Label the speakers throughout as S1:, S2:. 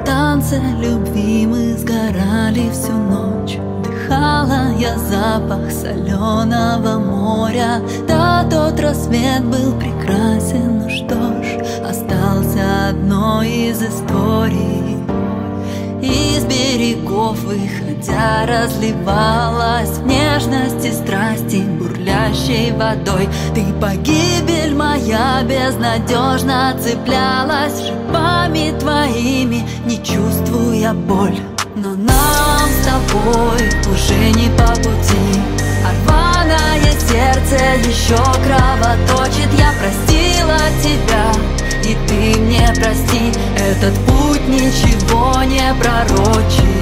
S1: танце любви мы сгорали всю ночь. Вдыхала я запах соленого моря. Да, тот рассвет был прекрасен. Ну что ж, остался одной из историй. Из берегов выходя разливалась в нежности страсти бурлящей водой. Ты, погибель моя, безнадежно цеплялась шипами твоими, не чувствуя боль. Но нам с тобой уже не по пути, а рваное сердце еще кровоточит. Я простила тебя, и ты мне прости, этот путь ничего не пророчит.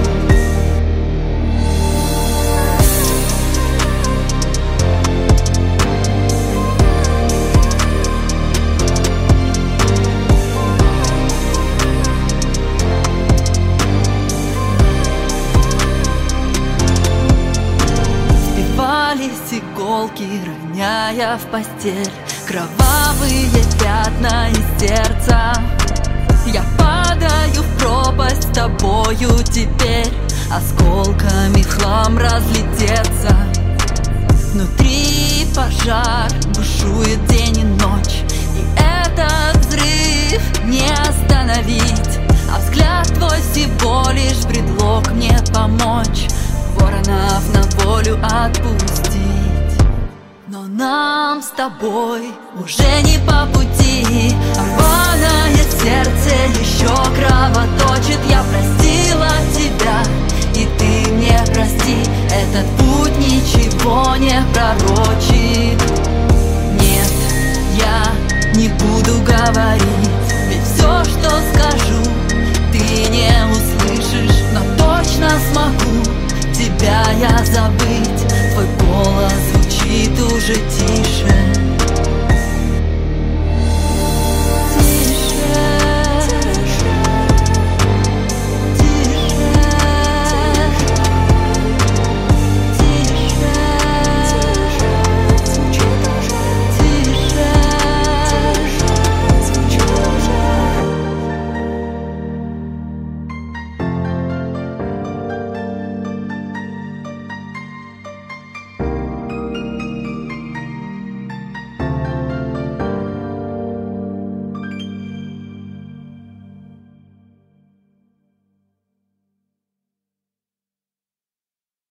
S1: Сбивались иголки, роняя в постель кровавые пятна из сердца. Я падаю в пропасть с тобою теперь, осколками в хлам разлететься. Внутри пожар бушует день и ночь, и этот взрыв не остановить. А взгляд твой всего лишь предлог мне помочь, воронов на волю отпустить. Но нам с тобой уже не по пути, а рваное сердце еще кровоточит. Я простила тебя, и ты мне прости, этот путь ничего не пророчит. Нет, я не буду говорить